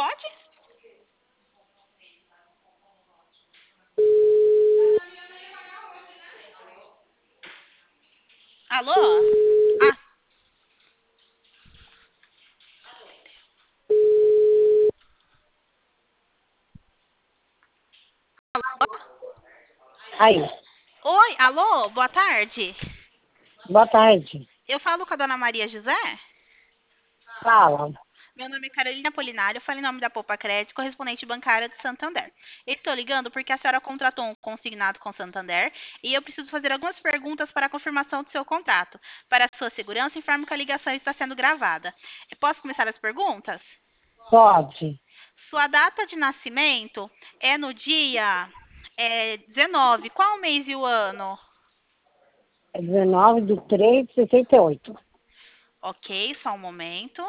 pode? Alô? Ah, Aí, oi, alô, boa tarde. boa tarde. Eu falo com a dona Maria José? Fala. Meu nome é Carolina Polinário, eu falo em nome da Poupa Crédito, correspondente bancária de Santander. Estou ligando porque a senhora contratou um consignado com Santander e eu preciso fazer algumas perguntas para a confirmação do seu contrato. Para a sua segurança, informo que a ligação está sendo gravada. Posso começar as perguntas? Pode. Sua data de nascimento é no dia 19. Qual o mês e o ano? É 19/3/68. Ok, só um momento.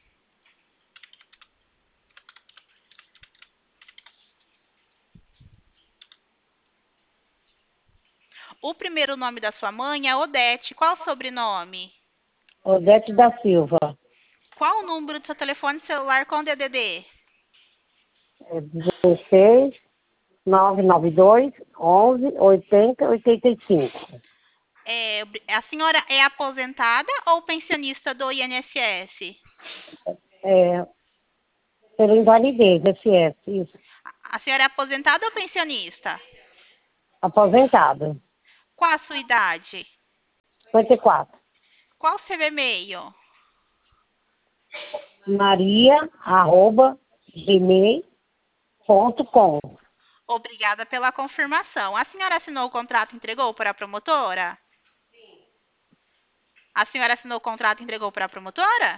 O primeiro nome da sua mãe é Odete. Qual o sobrenome? Odete da Silva. Qual o número do seu telefone celular com DDD? É 16 992 11 80 85. A senhora é aposentada ou pensionista do INSS? É, pela invalidez, SS, isso. A senhora é aposentada ou pensionista? Aposentada. Qual a sua idade? 54. Qual o seu e-mail? Maria@gmail.com. Obrigada pela confirmação. A senhora assinou o contrato e entregou para a promotora? A senhora assinou o contrato e entregou para a promotora?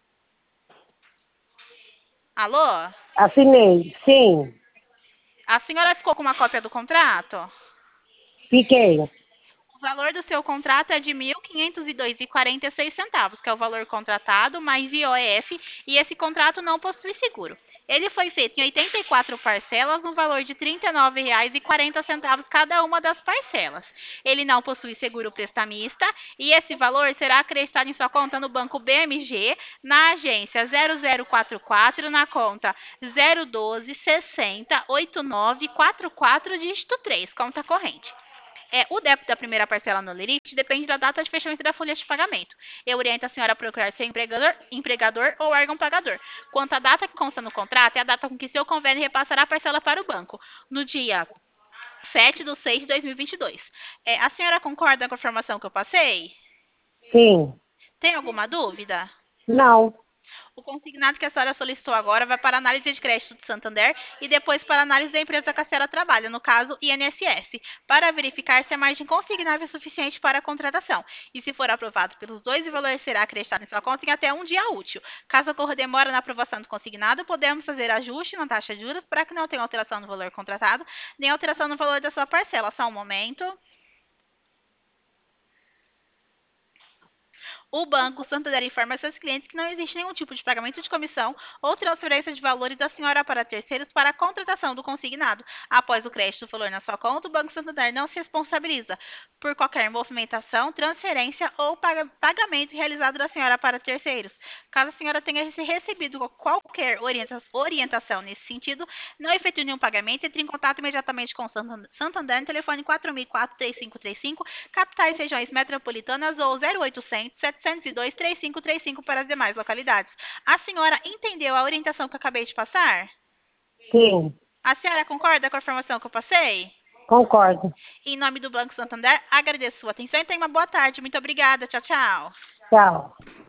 Alô? Assinei, sim. A senhora ficou com uma cópia do contrato? Fiquei. O valor do seu contrato é de R$ 1.502,46, que é o valor contratado, mais IOF, e esse contrato não possui seguro. Ele foi feito em 84 parcelas, no valor de R$ 39,40 cada uma das parcelas. Ele não possui seguro prestamista e esse valor será acreditado em sua conta no Banco BMG, na agência 0044, na conta 012 60 89 44, dígito 3, conta corrente. O débito da primeira parcela no limite depende da data de fechamento da folha de pagamento. Eu oriento a senhora a procurar seu empregador ou órgão pagador. Quanto à data que consta no contrato, é a data com que seu convênio repassará a parcela para o banco, no dia 7/6/2022. A senhora concorda com a informação que eu passei? Sim. Tem alguma dúvida? Não. O consignado que a senhora solicitou agora vai para a análise de crédito do Santander e depois para a análise da empresa que a senhora trabalha, no caso INSS, para verificar se a margem consignável é suficiente para a contratação. E se for aprovado pelos dois, o valor será acreditado em sua conta em até um dia útil. Caso ocorra demora na aprovação do consignado, podemos fazer ajuste na taxa de juros para que não tenha alteração no valor contratado, nem alteração no valor da sua parcela. Só um momento. O Banco Santander informa a seus clientes que não existe nenhum tipo de pagamento de comissão ou transferência de valores da senhora para terceiros para a contratação do consignado. Após o crédito do valor na sua conta, o Banco Santander não se responsabiliza por qualquer movimentação, transferência ou pagamento realizado da senhora para terceiros. Caso a senhora tenha recebido qualquer orientação nesse sentido, não efetue nenhum pagamento, entre em contato imediatamente com o Santander no telefone 4004-3535, capitais regiões metropolitanas ou 0800 702 3535 para as demais localidades. A senhora entendeu a orientação que eu acabei de passar? Sim. A senhora concorda com a informação que eu passei? Concordo. Em nome do Banco Santander, agradeço sua atenção e tenha uma boa tarde. Muito obrigada. Tchau, tchau. Tchau.